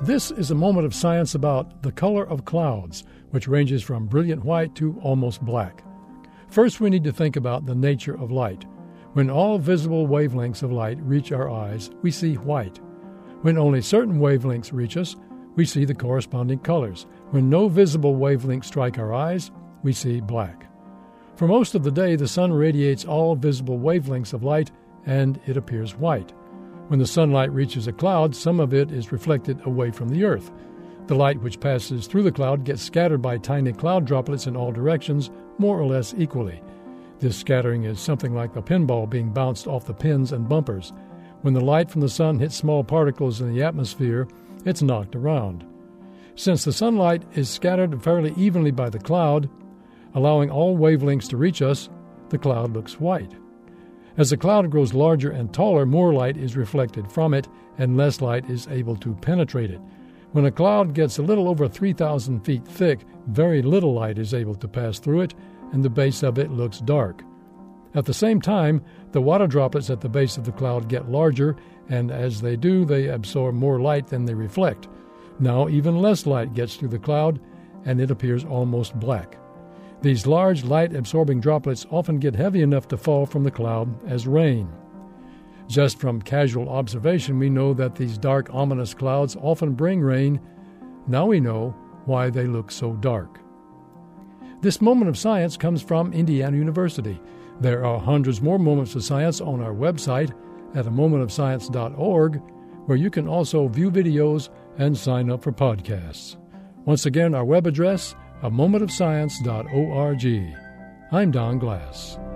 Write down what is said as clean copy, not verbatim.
This is a moment of science about the color of clouds, which ranges from brilliant white to almost black. First, we need to think about the nature of light. When all visible wavelengths of light reach our eyes, we see white. When only certain wavelengths reach us, we see the corresponding colors. When no visible wavelengths strike our eyes, we see black. For most of the day, the sun radiates all visible wavelengths of light, and it appears white. When the sunlight reaches a cloud, some of it is reflected away from the earth. The light which passes through the cloud gets scattered by tiny cloud droplets in all directions, more or less equally. This scattering is something like a pinball being bounced off the pins and bumpers. When the light from the sun hits small particles in the atmosphere, it's knocked around. Since the sunlight is scattered fairly evenly by the cloud, allowing all wavelengths to reach us, the cloud looks white. As the cloud grows larger and taller, more light is reflected from it, and less light is able to penetrate it. When a cloud gets a little over 3,000 feet thick, very little light is able to pass through it, and the base of it looks dark. At the same time, the water droplets at the base of the cloud get larger, and as they do, they absorb more light than they reflect. Now even less light gets through the cloud, and it appears almost black. These large light-absorbing droplets often get heavy enough to fall from the cloud as rain. Just from casual observation, we know that these dark, ominous clouds often bring rain. Now we know why they look so dark. This moment of science comes from Indiana University. There are hundreds more moments of science on our website at amomentofscience.org, where you can also view videos and sign up for podcasts. Once again, our web address, amomentofscience.org. I'm Don Glass.